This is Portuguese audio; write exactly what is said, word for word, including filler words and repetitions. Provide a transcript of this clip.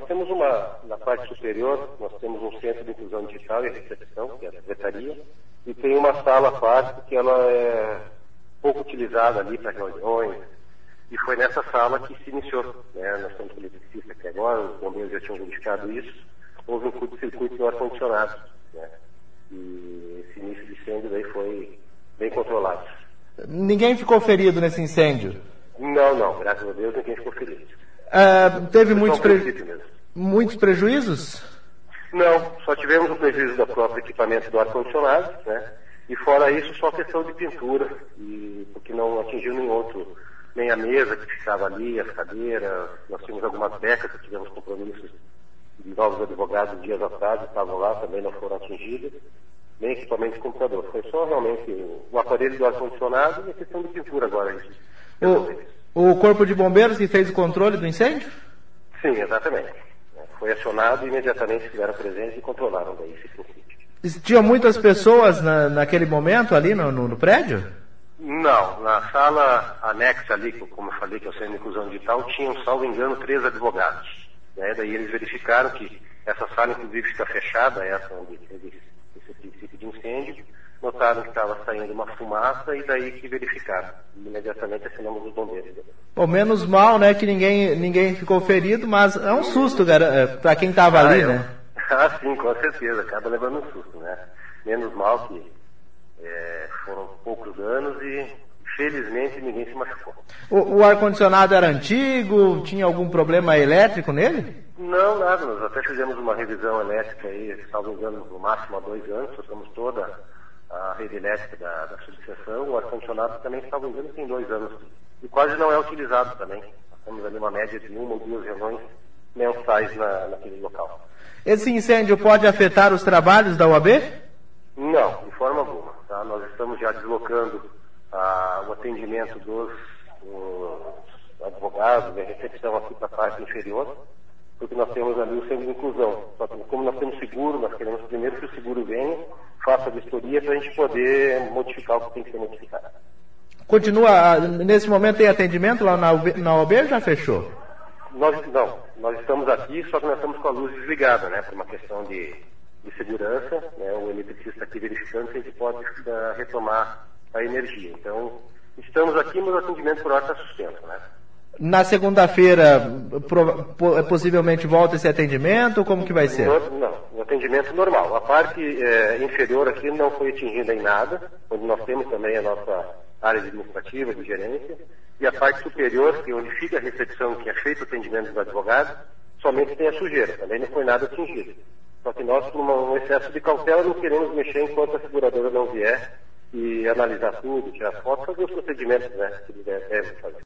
temos uma, na parte superior, nós temos um centro de inclusão digital e recepção, que é a secretaria, e tem uma sala à parte que ela é pouco utilizada ali para reuniões, e foi nessa sala que se iniciou, né? Nós temos um eletricista aqui agora, os bombeiros já tinham verificado isso, houve um curto-circuito no ar-condicionado, né? E esse início de incêndio daí foi bem controlado. Ninguém ficou ferido nesse incêndio? Não, não, graças a Deus ninguém ficou ferido. Uh, teve muitos, pre... mesmo. muitos prejuízos? Não, só tivemos o prejuízo do próprio equipamento do ar-condicionado, né? E fora isso, só questão de pintura, e, porque não atingiu nenhum outro, nem a mesa que ficava ali, as cadeiras, nós tínhamos algumas becas que tivemos compromissos de novos advogados dias atrás, estavam lá, também não foram atingidas, nem equipamento de computador. Foi só realmente o aparelho do ar-condicionado e a questão de pintura agora. O, o Corpo de Bombeiros que fez o controle do incêndio? Sim, exatamente. Foi acionado e imediatamente estiveram presentes e controlaram daí esse princípio. Tinha muitas pessoas na, naquele momento ali no, no, no prédio? Não, na sala anexa ali, como eu falei, que é o Centro de Inclusão Digital, tinham, salvo engano, três advogados. Né? Daí eles verificaram que essa sala, inclusive, está fechada, essa onde teve esse princípio de incêndio, notaram que estava saindo uma fumaça e daí que verificaram. Imediatamente acionamos os bombeiros. Pô, menos mal, né, que ninguém, ninguém ficou ferido, mas é um susto, para quem estava ah, ali, eu... né? Ah, sim, com certeza, acaba levando um susto, né? Menos mal que é, foram poucos danos e, felizmente, ninguém se machucou. O, o ar-condicionado era antigo? Tinha algum problema elétrico nele? Não, nada, nós até fizemos uma revisão elétrica aí, salvo engano, no máximo há dois anos, trocamos toda a rede elétrica da, da subseção. O ar-condicionado também, salvo engano, tem dois anos e quase não é utilizado também. Nós temos ali uma média de uma ou duas reuniões mensais na, naquele local. Esse incêndio pode afetar os trabalhos da U A B? Não, de forma alguma. Tá? Nós estamos já deslocando ah, o atendimento dos os advogados, a recepção aqui para a parte inferior, porque nós temos ali o centro de inclusão. Só que como nós temos seguro, nós queremos primeiro que o seguro venha, faça a vistoria para a gente poder modificar o que tem que ser modificado. Continua, nesse momento tem atendimento lá na U A B ou já fechou? Nós, não, nós estamos aqui, só que nós estamos com a luz desligada, né, por uma questão de, de segurança, né, o eletricista aqui verificando se a gente pode uh, retomar a energia. Então, estamos aqui, mas o atendimento por hora está suspenso, né. Na segunda-feira, possivelmente volta esse atendimento, como que vai ser? No, não, o atendimento normal. A parte é, inferior aqui não foi atingida em nada, onde nós temos também a nossa área administrativa, de gerência, e a parte superior, que é onde fica a recepção, que é feito o atendimento dos advogados, somente tem a sujeira, também não foi nada atingido. Só que nós, por um excesso de cautela, não queremos mexer enquanto a seguradora não vier e analisar tudo, tirar fotos, fazer os procedimentos, né, que devem fazer.